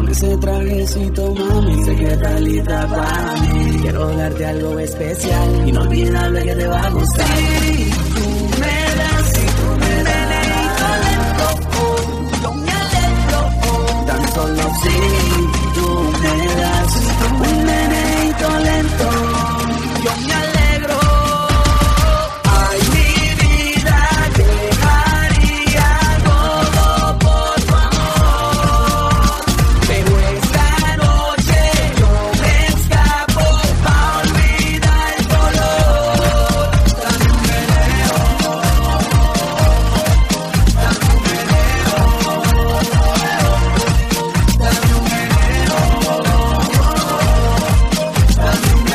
ese trajecito, mami, sé que estás lista para mí. Quiero darte algo especial, inolvidable que te va a gustar. Si tú me das, yo me alegro. Tan solo si tú me das un meneíto lento, yo me alegro. Ay, mi vida, dejaría todo por tu amor. Pero esta noche yo me escapo pa' olvidar el dolor. Dame un meneo, dame un meneo, dame un meneo, dame un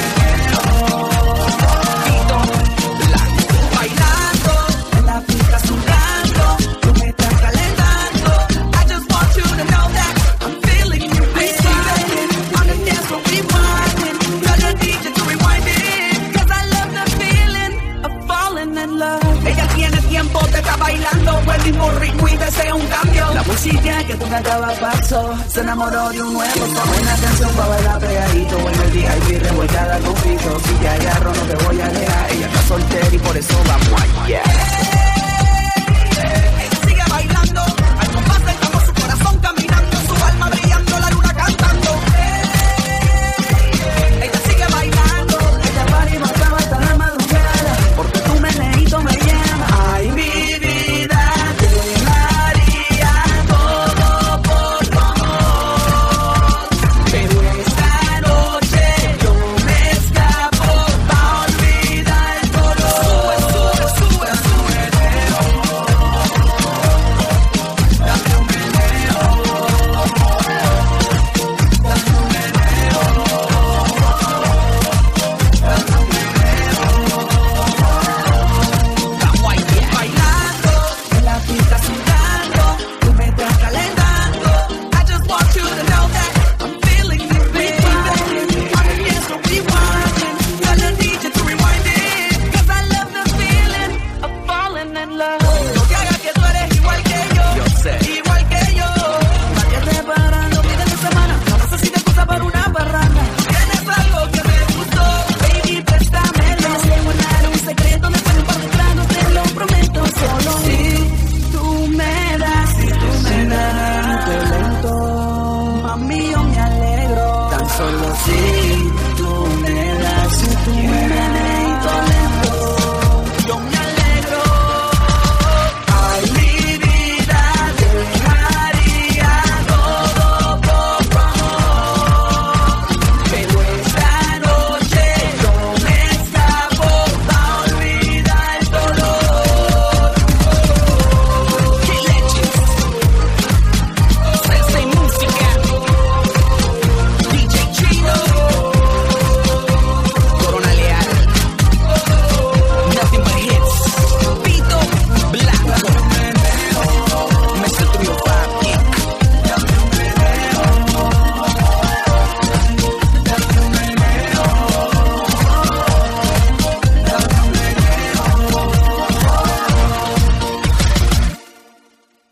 bailando, en la pista sudando, tú me estás calentando. I just want you to know that I'm feeling you, baby. On the dance floor we winding, tell the DJ to rewind it, 'cause I love the feeling of falling in love. Ella tiene tiempo, te está bailando, el ritmo rico y desea un cambio. La música que toca cada paso, se enamoró de un nuevo son. Buena canción para bailar pegadito, en el VIP revolcada con piso. Si te agarro no te voy a dejar, ella está soltera y por eso vamos allá. Ella sigue bailando, al compás del tambor su corazón caminando, su alma brillando, la luna cantando. Ella sigue bailando, ella para y no acaba hasta la madrugada, porque tu meneíto me llama. Ay, mi vida, dejaría todo por tu amor. Pero esta noche yo me escapo pa' olvidar el dolor. Sube, sube, sube, dame un meneo, dame un meneo, dame un meneo. Estamos ahí bailando, en la pista sudando, tú me estás calentando. I just want you to know that I'm feeling you, baby. On the dance floor we winding, tell the DJ to rewind it, 'cause I love the feeling of falling in love. No te hagas que tú eres igual que yo, igual que yo. ¿Para qué te paran los fines de semana? No necesitas excusa para una parranda. Tienes algo que me gustó, baby, préstamelo. Tienes que guardar un secreto, después de un par de tragos, te lo prometo. Solo si tú me das, lento, mami, yo me alegro. Tan solo si